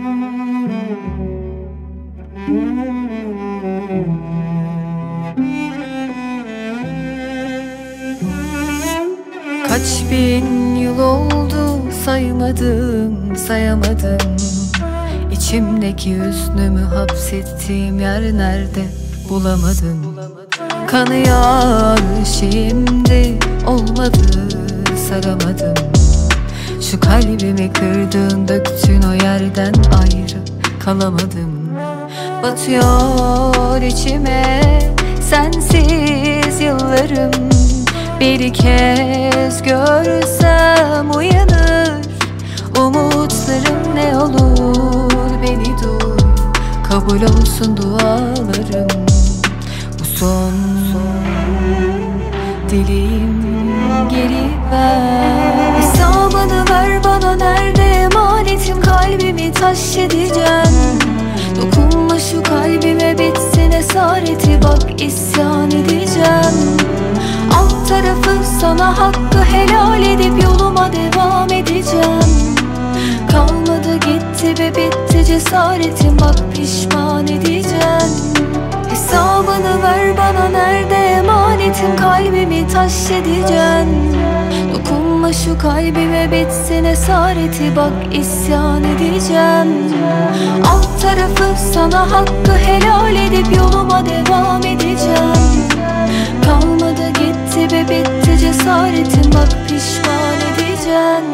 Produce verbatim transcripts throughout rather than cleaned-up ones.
Kaç bin yıl oldu saymadım, sayamadım. İçimdeki hüznümü hapsettiğim yer nerede bulamadım. Kanıyor şimdi, olmadı saramadım. Şu kalbimi kırdın, döktün o yerden, ayrı kalamadım. Batıyor içime sensiz yıllarım. Bir kez görsem uyanır umutlarım, ne olur beni duy, kabul olsun dualarım. Bu son, son dileğim, geri ver. Hesabını ver bana, nerede emanetim, kalbimi taş edeceğim. Dokunma şu kalbime, bitsin esareti, bak isyan edeceğim. Alt tarafı sana hakkı helal edip yoluma devam edeceğim. Kalmadı gitti ve bitti cesaretim, bak pişman edeceğim. Hesabını ver bana, nerede emanetim, kalbimi taş edeceğim. Dokunma şu kalbime, bitsin esareti, bak isyan edeceğim. Alt tarafı sana hakkı helal edip yoluma devam edeceğim. Kalmadı gitti ve bitti cesaretim, bak pişman edeceğim.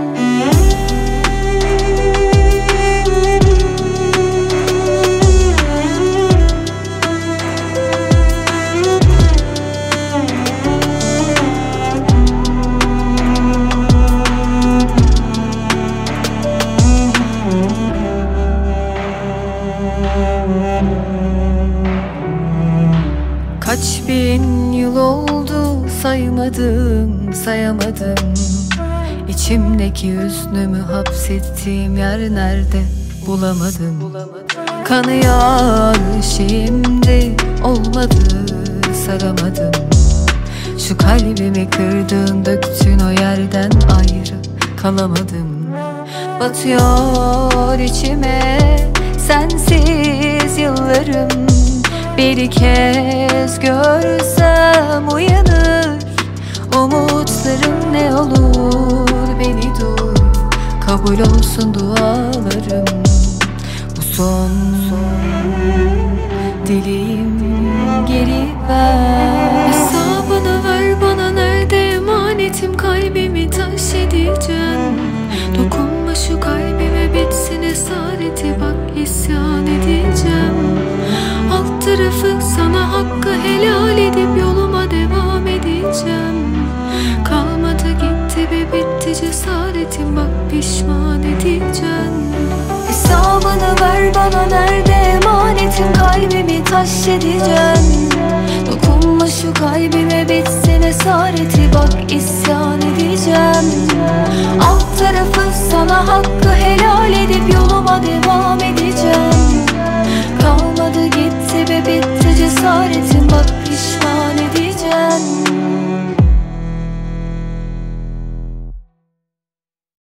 Kaç bin yıl oldu saymadım, sayamadım. İçimdeki hüznümü hapsettiğim yer nerede bulamadım. Kanıyor şimdi, olmadı saramadım. Şu kalbimi kırdın, döktün o yerden, ayrı kalamadım. Batıyor içime sensiz yıllarım. Bir kez görsem uyanır umutlarım, ne olur beni duy, kabul olsun dualarım. Bu son, son dileğim, geri ver. Hesabını ver bana, nerede emanetim, kalbimi taş edeceğim. Dokunma şu kalbime, bitsin esareti, bak isyan edeceğim. Alt tarafı sana hakkı helal edip yoluma devam edeceğim. Kalmadı gitti ve bitti cesaretim, bak pişman edeceğim. Hesabını ver bana, nerede emanetim, kalbimi taş edeceğim. Dokunma şu kalbime, bitsin esareti, bak isyan edeceğim. Alt tarafı sana hakkı helal edip yoluma devam edeceğim.